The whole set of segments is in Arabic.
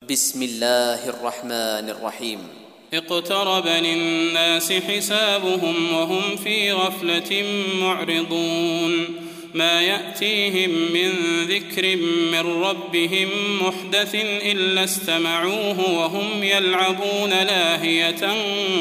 بسم الله الرحمن الرحيم. اقترب للناس حسابهم وهم في غفلة معرضون ما يأتيهم من ذكر من ربهم محدث إلا استمعوه وهم يلعبون لاهية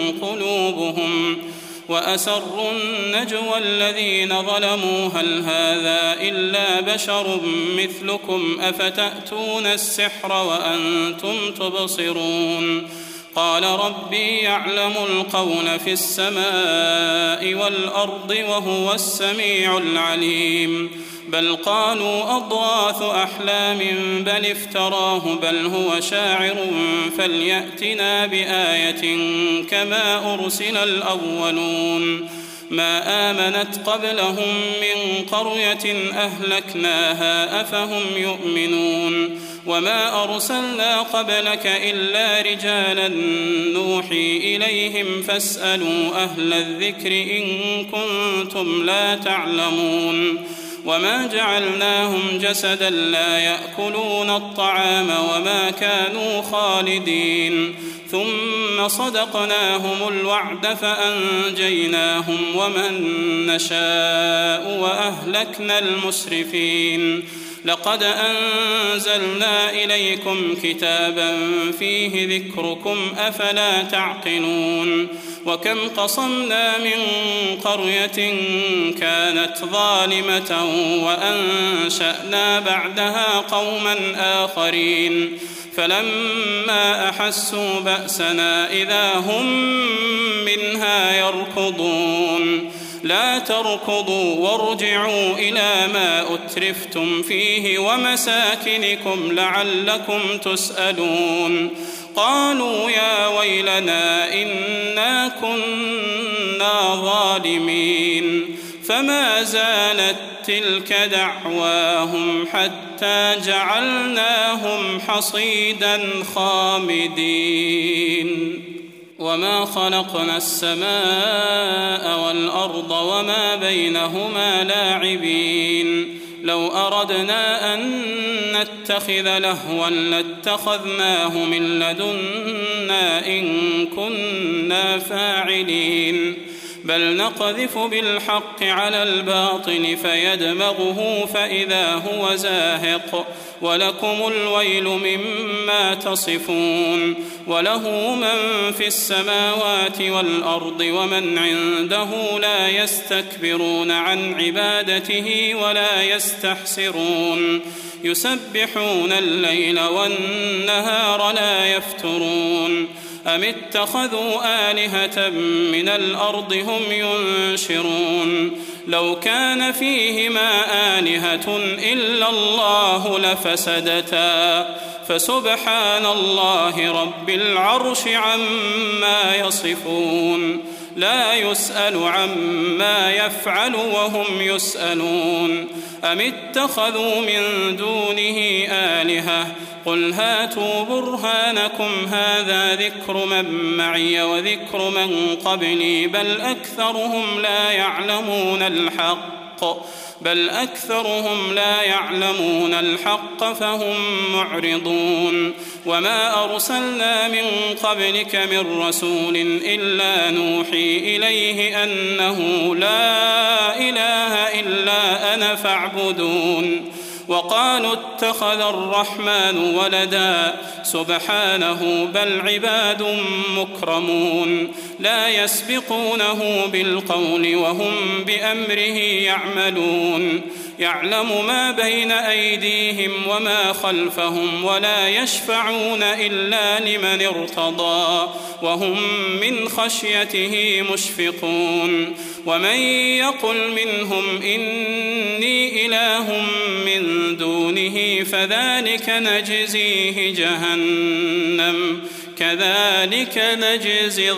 قلوبهم وأسروا النجوى الذين ظلموا هل هذا إلا بشر مثلكم أفتأتون السحر وأنتم تبصرون قال ربي يعلم القول في السماء والأرض وهو السميع العليم بل قالوا أضغاث أحلام بل افتراه بل هو شاعر فليأتنا بآية كما أرسل الأولون ما آمنت قبلهم من قرية أهلكناها أفهم يؤمنون وما أرسلنا قبلك إلا رجالا نوحي إليهم فاسألوا أهل الذكر إن كنتم لا تعلمون وما جعلناهم جسدا لا يأكلون الطعام وما كانوا خالدين ثم صدقناهم الوعد فأنجيناهم ومن نشاء وأهلكنا المسرفين لقد أنزلنا إليكم كتابا فيه ذكركم أفلا تعقلون وكم قصمنا من قرية كانت ظالمة وأنشأنا بعدها قوما آخرين فلما أحسوا بأسنا إذا هم منها يركضون لا تركضوا وارجعوا إلى ما أترفتم فيه ومساكنكم لعلكم تسألون قالوا يا ويلنا إنا كنا ظالمين فما زالت تلك دعواهم حتى جعلناهم حصيدا خامدين وما خلقنا السماء والأرض وما بينهما لاعبين لو أردنا أن نتخذ لهوا لاتخذناه من لدنا إن كنا فاعلين بل نقذف بالحق على الباطل فيدمغه فإذا هو زاهق ولكم الويل مما تصفون وله من في السماوات والأرض ومن عنده لا يستكبرون عن عبادته ولا يستحسرون يسبحون الليل والنهار لا يفترون أم اتخذوا آلهة من الأرض هم ينشرون لو كان فيهما آلهة إلا الله لفسدتا فسبحان الله رب العرش عما يصفون لا يسأل عما يفعل وهم يسألون أم اتخذوا من دونه آلهة قل هاتوا برهانكم هذا ذكر من معي وذكر من قبلي بل أكثرهم لا يعلمون الحق فهم معرضون وما أرسلنا من قبلك من رسول إلا نوحي إليه أنه لا إله إلا أنا فاعبدون وقالوا اتخذ الرحمن ولدا سبحانه بل عباد مكرمون لا يسبقونه بالقول وهم بأمره يعملون يعلم ما بين أيديهم وما خلفهم ولا يشفعون إلا لمن ارتضى وهم من خشيته مشفقون ومن يقل منهم إني إله من دونه فذلك نجزيه جهنم كذلك نجزي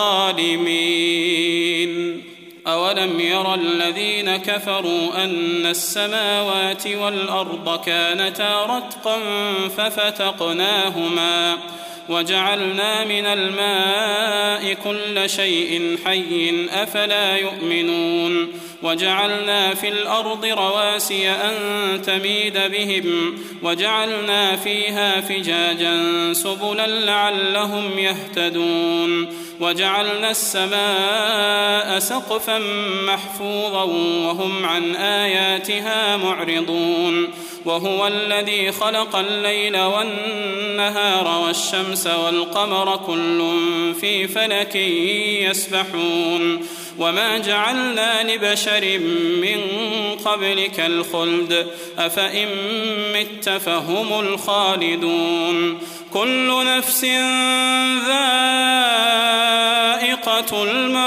الظالمين أولم ير الذين كفروا أن السماوات والأرض كانتا رتقا وجعلنا من الماء كل شيء حي أفلا يؤمنون وجعلنا في الأرض رواسي أن تميد بهم وجعلنا فيها فجاجا سبلا لعلهم يهتدون وجعلنا السماء سقفا محفوظا وهم عن آياتها معرضون وهو الذي خلق الليل والنهار والشمس والقمر كل في فلك يسبحون وما جعلنا لبشر من قبلك الخلد أفإن مت فهم الخالدون كل نفس ذائقة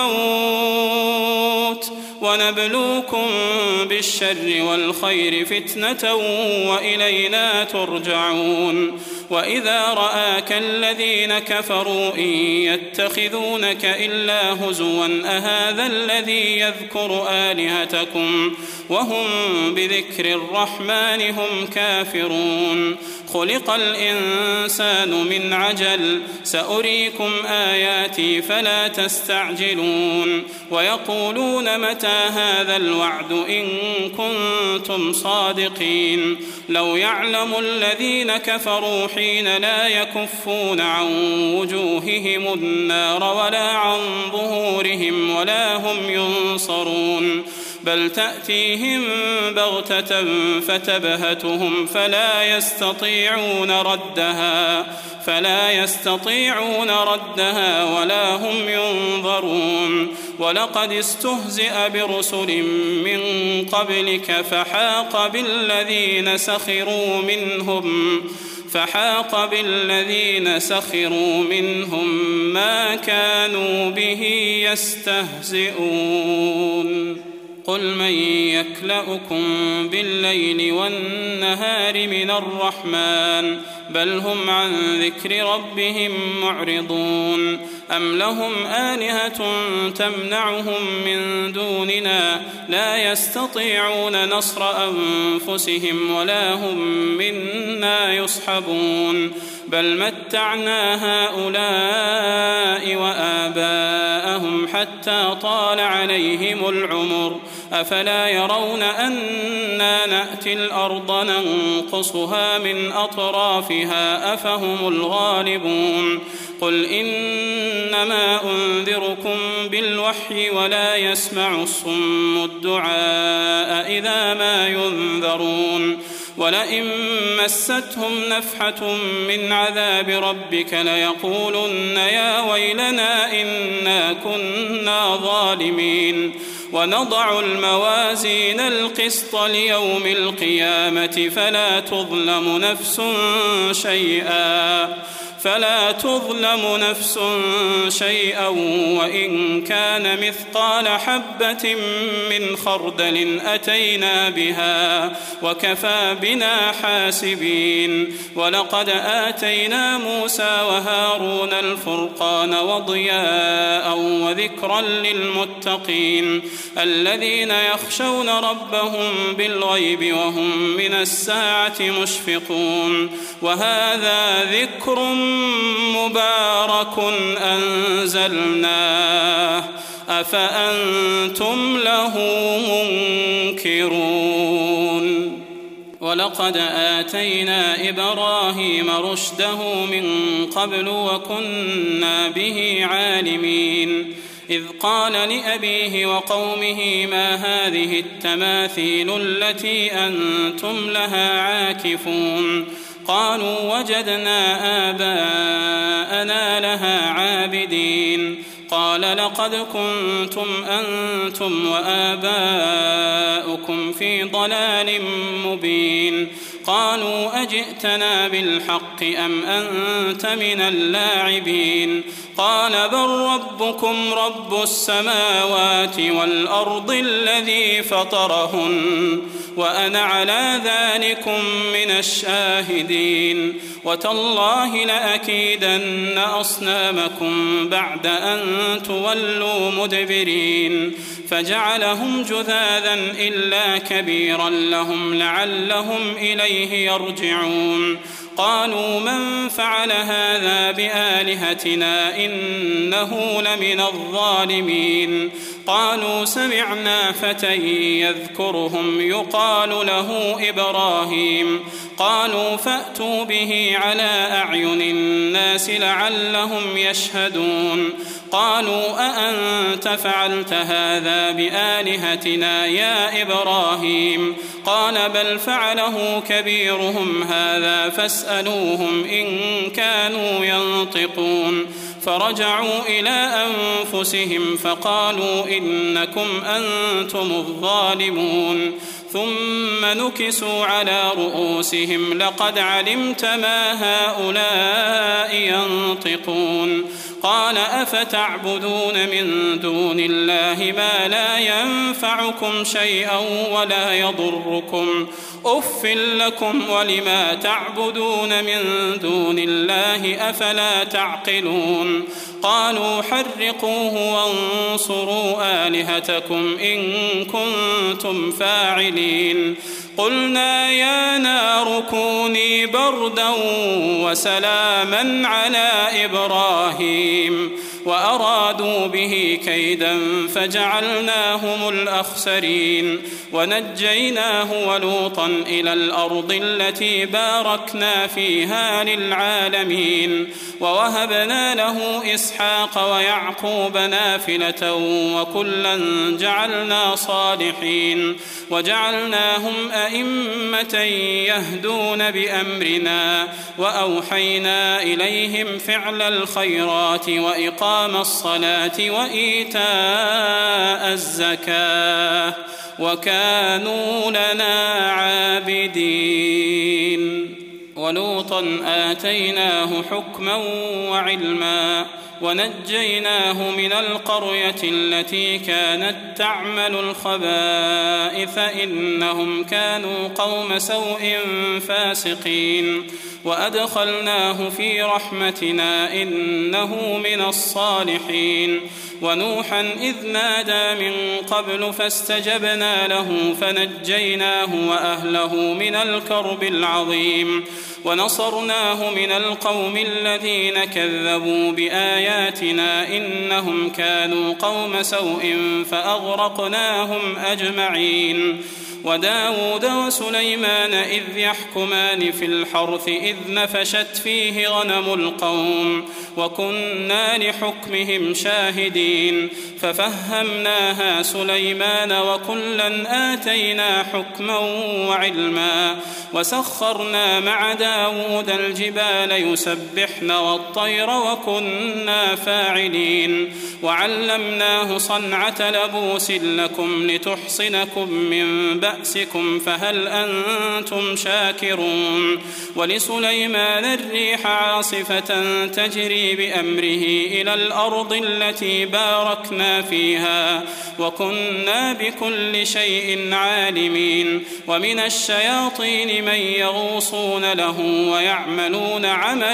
الموت ونبلوكم بالشر والخير فتنة وإلينا ترجعون وإذا رآك الذين كفروا إن يتخذونك إلا هزوا أهذا الذي يذكر آلهتكم وهم بذكر الرحمن هم كافرون خلق الإنسان من عجل سأريكم آياتي فلا تستعجلون ويقولون متى هذا الوعد إن كنتم صادقين لو يعلم الذين كفروا حين لا يكفون عن وجوههم النار ولا عن ظهورهم ولا هم ينصرون بل تأتيهم بغتة فتبهتهم فلا يستطيعون ردها ولا هم ينظرون ولقد استهزئ برسل من قبلك فحاق بالذين سخروا منهم ما كانوا به يستهزئون قل من يكلؤكم بالليل والنهار من الرحمن بل هم عن ذكر ربهم معرضون أم لهم آلهة تمنعهم من دوننا لا يستطيعون نصر أنفسهم ولا هم منا يصحبون بل متعنا هؤلاء وآباءهم حتى طال عليهم العمر أفلا يرون أنا نأتي الأرض ننقصها من أطرافها أفهم الغالبون قل إنما أنذركم بالوحي ولا يسمع الصم الدعاء إذا ما ينذرون ولئن مستهم نفحة من عذاب ربك ليقولن يا ويلنا إنا كنا ظالمين ونضع الموازين القسط ليوم القيامة فلا تظلم نفس شيئا وإن كان مثقال حبة من خردل أتينا بها وكفى بنا حاسبين ولقد آتينا موسى وهارون الفرقان وضياء وذكرا للمتقين الذين يخشون ربهم بالغيب وهم من الساعة مشفقون وهذا ذكر مبارك أنزلناه أفأنتم له منكرون ولقد آتينا إبراهيم رشده من قبل وكنا به عالمين إذ قال لأبيه وقومه ما هذه التماثيل التي أنتم لها عاكفون قالوا وجدنا آباءنا لها عابدين قال لقد كنتم أنتم وآباؤكم في ضلال مبين قالوا أجئتنا بالحق أم أنت من اللاعبين قال بل ربكم رب السماوات والأرض الذي فطرهن وأنا على ذلكم من الشاهدين وتالله لأكيدن أصنامكم بعد أن تولوا مدبرين فجعلهم جذاذا إلا كبيرا لهم لعلهم إليه يرجعون قالوا من فعل هذا بآلهتنا إنه لمن الظالمين قالوا سمعنا فتى يذكرهم يقال له إبراهيم قالوا فأتوا به على أعين الناس لعلهم يشهدون قالوا أأنت فعلت هذا بآلهتنا يا إبراهيم قال بل فعله كبيرهم هذا فاسألوهم إن كانوا ينطقون فرجعوا إلى أنفسهم فقالوا إنكم أنتم الظالمون ثم نكسوا على رؤوسهم لقد علمت ما هؤلاء ينطقون قال أفتعبدون من دون الله ما لا ينفعكم شيئا ولا يضركم أف لكم ولما تعبدون من دون الله أفلا تعقلون قالوا حرقوه وانصروا آلهتكم إن كنتم فاعلين قلنا يا نار كوني بردا وسلاما على إبراهيم وأرادوا به كيدا فجعلناهم الأخسرين ونجيناه ولوطا إلى الأرض التي باركنا فيها للعالمين ووهبنا له إسحاق ويعقوب نافلة وكلا جعلنا صالحين وجعلناهم أئمة يهدون بأمرنا وأوحينا إليهم فعل الخيرات وإقام الصلاة وإيتاء الزكاة وكانوا لنا عابدين ولوطا آتيناه حكما وعلما ونجيناه من القرية التي كانت تعمل الخبائث إنهم كانوا قوم سوء فاسقين وأدخلناه في رحمتنا إنه من الصالحين ونوحا إذ نادى من قبل فاستجبنا له فنجيناه وأهله من الكرب العظيم ونصرناه من القوم الذين كذبوا بآياتنا إنهم كانوا قوم سوء فأغرقناهم أجمعين وداود وسليمان إذ يحكمان في الحرث إذ نفشت فيه غنم القوم وكنا لحكمهم شاهدين ففهمناها سليمان وكلا آتينا حكما وعلما وسخرنا مع داود الجبال يسبحن والطير وكنا فاعلين وعلمناه صنعة لبوس لكم لتحصنكم من بأسكم فهل أنتم شاكرون ولسليمان الريح عاصفة تجري بأمره إلى الأرض التي باركنا فيها وكنا بكل شيء عالمين ومن الشياطين من يغوصون له ويعملون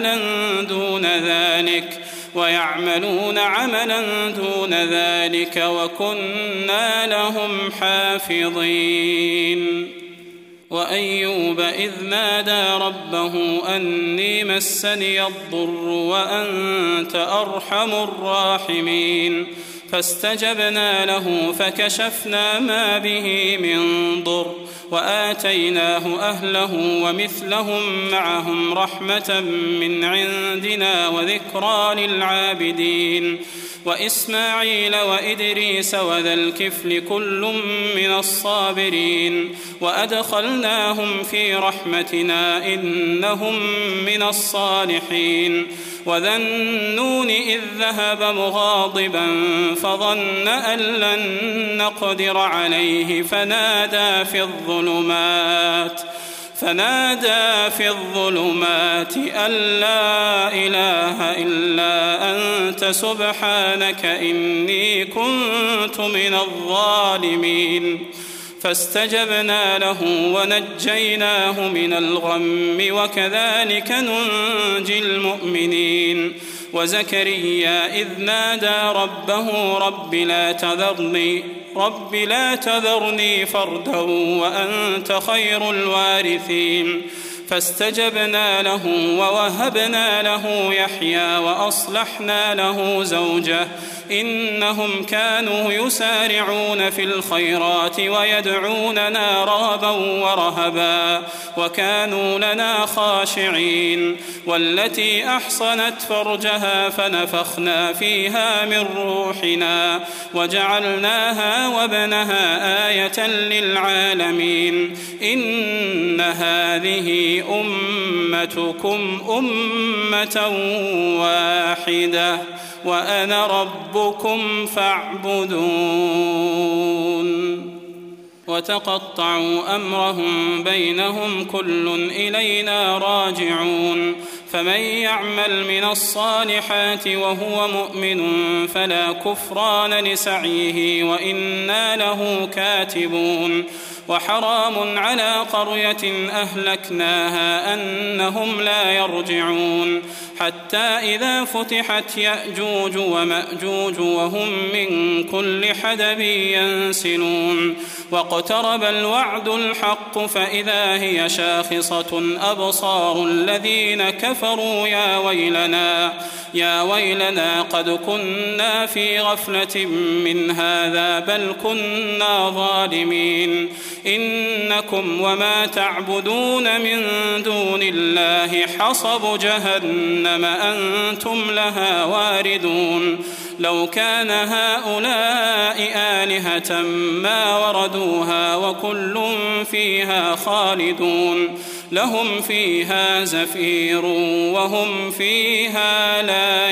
عملا دون ذلك وكنا لهم حافظين وأيوب إذ نادى ربه أني مسني الضر وأنت أرحم الراحمين فاستجبنا له فكشفنا ما به من ضر وآتيناه أهله ومثلهم معهم رحمة من عندنا وذكرى للعابدين وإسماعيل وإدريس وذا الكفل كل من الصابرين وأدخلناهم في رحمتنا إنهم من الصالحين وذا النون إذ ذهب مغاضبا فظن أن لن نقدر عليه فنادى في الظلمات أن لا إله إلا أنت سبحانك إني كنت من الظالمين فاستجبنا له ونجيناه من الغم وكذلك ننجي المؤمنين وزكريا إذ نادى ربه رب لا تذرني فردا وأنت خير الوارثين فاستجبنا له ووهبنا له يحيى وأصلحنا له زوجه إنهم كانوا يسارعون في الخيرات ويدعوننا رغبا ورهبا وكانوا لنا خاشعين والتي أحصنت فرجها فنفخنا فيها من روحنا وجعلناها وابنها آية للعالمين إن هذه أمتكم أمة واحدة وأنا ربكم فاعبدون وتقطعوا أمرهم بينهم كل إلينا راجعون فمن يعمل من الصالحات وهو مؤمن فلا كفران لسعيه وإنا له كاتبون وحرام على قرية أهلكناها أنهم لا يرجعون حتى إذا فتحت يأجوج ومأجوج وهم من كل حدب ينسلون واقترب الوعد الحق فإذا هي شاخصة أبصار الذين كفروا يا ويلنا قد كنا في غفلة من هذا بل كنا ظالمين إنكم وما تعبدون من دون الله حصب جهنم أنتم لها واردون لو كان هؤلاء آلهة ما وردوها وكل فيها خالدون لهم فيها زفير وهم فيها لا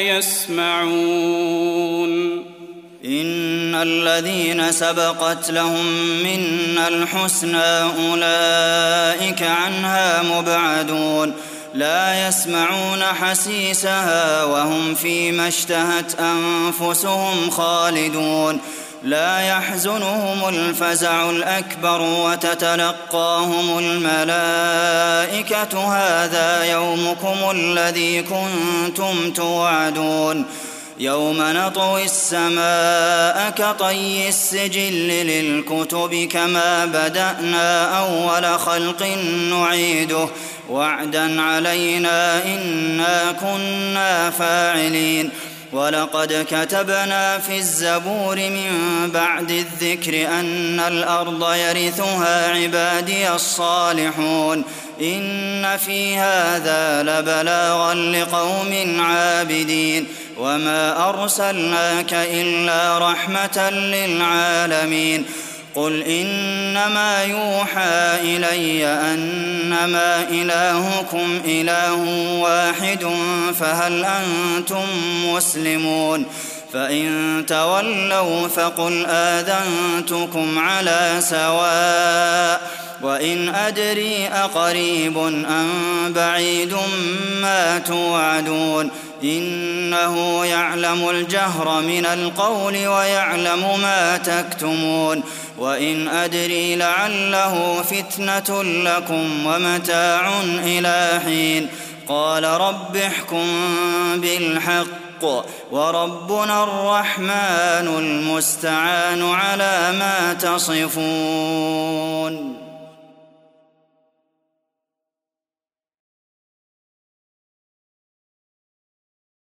يسمعون إن الذين سبقت لهم منا الحسنى أولئك عنها مبعدون لا يسمعون حسيسها وهم فيما اشتهت أنفسهم خالدون لا يحزنهم الفزع الأكبر وتتلقاهم الملائكة هذا يومكم الذي كنتم توعدون يوم نطوي السماء كطي السجل للكتب كما بدأنا أول خلق نعيده وعدا علينا إنا كنا فاعلين ولقد كتبنا في الزبور من بعد الذكر أن الأرض يرثها عبادي الصالحون إن في هذا لبلاغا لقوم عابدين وما أرسلناك إلا رحمة للعالمين قل إنما يوحى إلي أنما إلهكم إله واحد فهل أنتم مسلمون فإن تولوا فقل آذنتكم على سواء وإن أدري أقريب أم بعيد ما توعدون إنه يعلم الجهر من القول ويعلم ما تكتمون وإن أدري لعله فتنة لكم ومتاع إلى حين قال رب احكم بالحق وربنا الرحمن المستعان على ما تصفون